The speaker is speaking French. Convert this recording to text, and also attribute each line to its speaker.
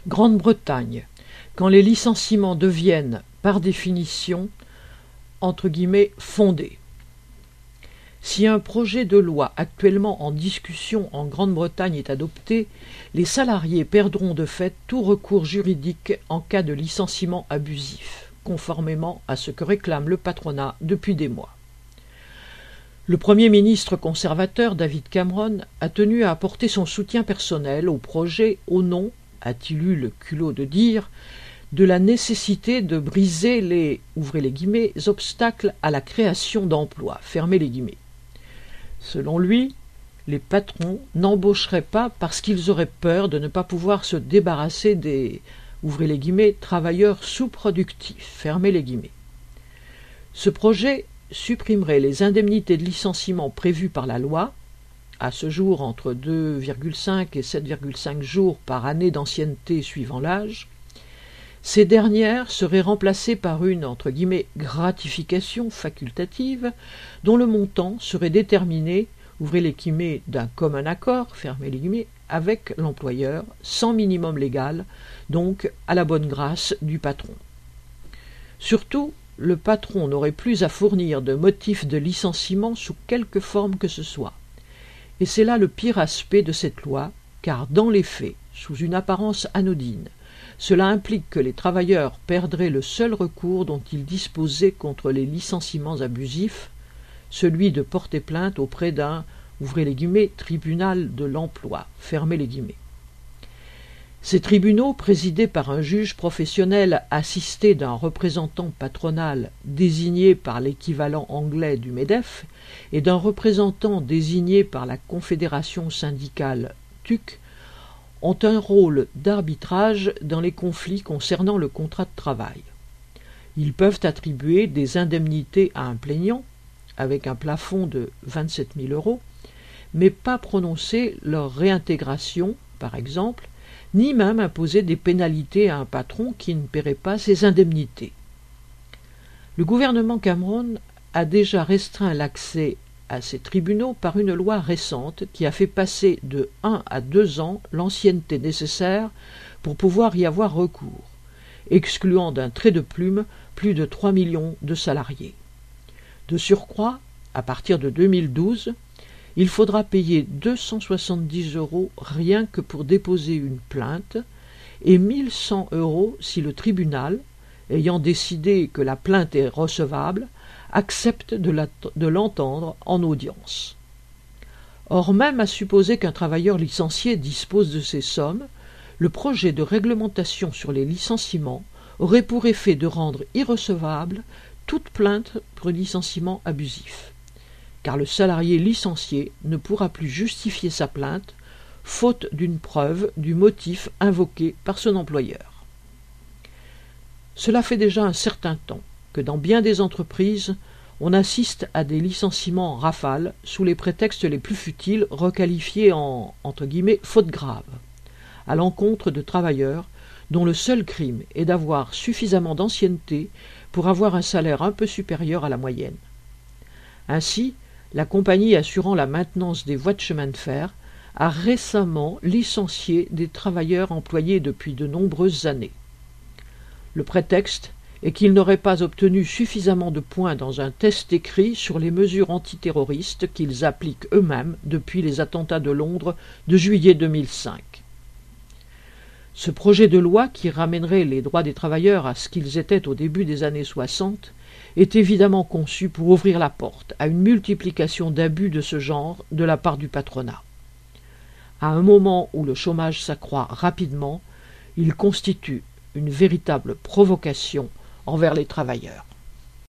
Speaker 1: Grande-Bretagne, quand les licenciements deviennent, par définition, entre guillemets, fondés. Si un projet de loi actuellement en discussion en Grande-Bretagne est adopté, les salariés perdront de fait tout recours juridique en cas de licenciement abusif, conformément à ce que réclame le patronat depuis des mois. Le Premier ministre conservateur David Cameron a tenu à apporter son soutien personnel au projet au nom, a-t-il eu le culot de dire, de la nécessité de briser les ouvrez les guillemets, obstacles à la création d'emplois fermez les guillemets. Selon lui, les patrons n'embaucheraient pas parce qu'ils auraient peur de ne pas pouvoir se débarrasser des ouvrez les guillemets, travailleurs sous-productifs fermez les guillemets. Ce projet supprimerait les indemnités de licenciement prévues par la loi, à ce jour entre 2,5 et 7,5 jours par année d'ancienneté suivant l'âge. Ces dernières seraient remplacées par une entre guillemets, gratification facultative dont le montant serait déterminé ouvrez les guillemets, d'un commun accord fermez les guillemets, avec l'employeur, sans minimum légal, donc à la bonne grâce du patron. Surtout, le patron n'aurait plus à fournir de motifs de licenciement sous quelque forme que ce soit. Et c'est là le pire aspect de cette loi, car dans les faits, sous une apparence anodine, cela implique que les travailleurs perdraient le seul recours dont ils disposaient contre les licenciements abusifs, celui de porter plainte auprès d'un ouvrez les guillemets, tribunal de l'emploi fermez les guillemets. Ces tribunaux, présidés par un juge professionnel assisté d'un représentant patronal désigné par l'équivalent anglais du MEDEF et d'un représentant désigné par la confédération syndicale TUC, ont un rôle d'arbitrage dans les conflits concernant le contrat de travail. Ils peuvent attribuer des indemnités à un plaignant, avec un plafond de 27 000 €, mais pas prononcer leur réintégration, par exemple, ni même imposer des pénalités à un patron qui ne paierait pas ses indemnités. Le gouvernement Cameron a déjà restreint l'accès à ces tribunaux par une loi récente qui a fait passer de 1 à 2 ans l'ancienneté nécessaire pour pouvoir y avoir recours, excluant d'un trait de plume plus de 3 millions de salariés. De surcroît, à partir de 2012, il faudra payer 270 € rien que pour déposer une plainte et 1 100 € si le tribunal, ayant décidé que la plainte est recevable, accepte de l'entendre en audience. Or, même à supposer qu'un travailleur licencié dispose de ces sommes, le projet de réglementation sur les licenciements aurait pour effet de rendre irrecevable toute plainte pour licenciement abusif, car le salarié licencié ne pourra plus justifier sa plainte, faute d'une preuve du motif invoqué par son employeur. Cela fait déjà un certain temps que dans bien des entreprises, on assiste à des licenciements en rafale sous les prétextes les plus futiles requalifiés en entre guillemets, faute grave, à l'encontre de travailleurs dont le seul crime est d'avoir suffisamment d'ancienneté pour avoir un salaire un peu supérieur à la moyenne. Ainsi, la compagnie assurant la maintenance des voies de chemin de fer a récemment licencié des travailleurs employés depuis de nombreuses années. Le prétexte est qu'ils n'auraient pas obtenu suffisamment de points dans un test écrit sur les mesures antiterroristes qu'ils appliquent eux-mêmes depuis les attentats de Londres de juillet 2005. Ce projet de loi, qui ramènerait les droits des travailleurs à ce qu'ils étaient au début des années 60, est évidemment conçu pour ouvrir la porte à une multiplication d'abus de ce genre de la part du patronat. À un moment où le chômage s'accroît rapidement, il constitue une véritable provocation envers les travailleurs.